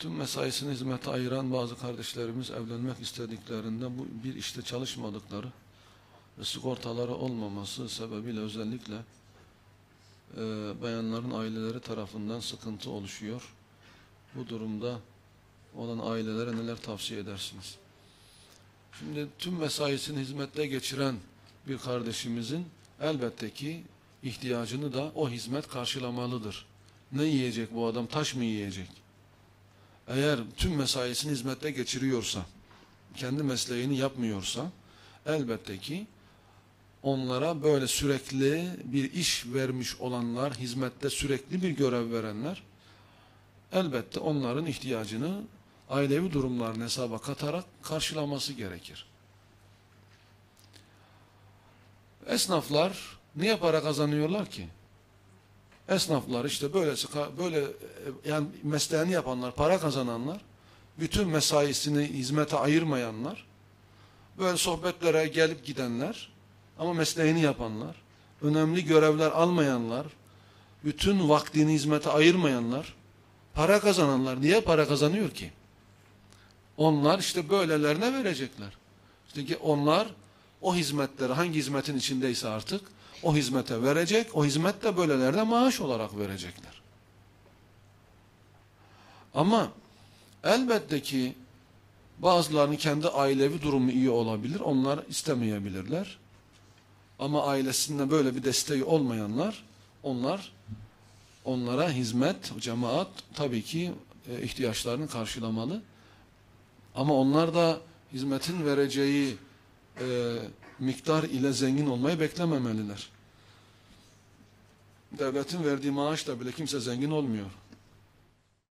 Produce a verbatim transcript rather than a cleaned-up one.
Tüm mesaisini hizmete ayıran bazı kardeşlerimiz evlenmek istediklerinde bu bir işte çalışmadıkları ve sigortaları olmaması sebebiyle özellikle e, bayanların aileleri tarafından sıkıntı oluşuyor. Bu durumda olan ailelere neler tavsiye edersiniz? Şimdi tüm mesaisini hizmette geçiren bir kardeşimizin elbette ki ihtiyacını da o hizmet karşılamalıdır. Ne yiyecek bu adam? Taş mı yiyecek? Eğer tüm mesaisini hizmette geçiriyorsa, kendi mesleğini yapmıyorsa, elbette ki onlara böyle sürekli bir iş vermiş olanlar, hizmette sürekli bir görev verenler, elbette onların ihtiyacını ailevi durumlarını hesaba katarak karşılaması gerekir. Esnaflar niye para kazanıyorlar ki? Esnaflar işte böylesi, böyle yani mesleğini yapanlar, para kazananlar, bütün mesaisini hizmete ayırmayanlar, böyle sohbetlere gelip gidenler ama mesleğini yapanlar, önemli görevler almayanlar, bütün vaktini hizmete ayırmayanlar, para kazananlar. Niye para kazanıyor ki? Onlar işte böylelerine verecekler. İşte ki onlar o hizmetleri hangi hizmetin içindeyse artık o hizmete verecek, o hizmet de böylelerine maaş olarak verecekler. Ama elbette ki bazılarının kendi ailevi durumu iyi olabilir, onlar istemeyebilirler. Ama ailesinde böyle bir desteği olmayanlar, onlar onlara hizmet, cemaat tabii ki e, ihtiyaçlarını karşılamalı. Ama onlar da hizmetin vereceği e, miktar ile zengin olmayı beklememeliler. Devletin verdiği maaşla bile kimse zengin olmuyor.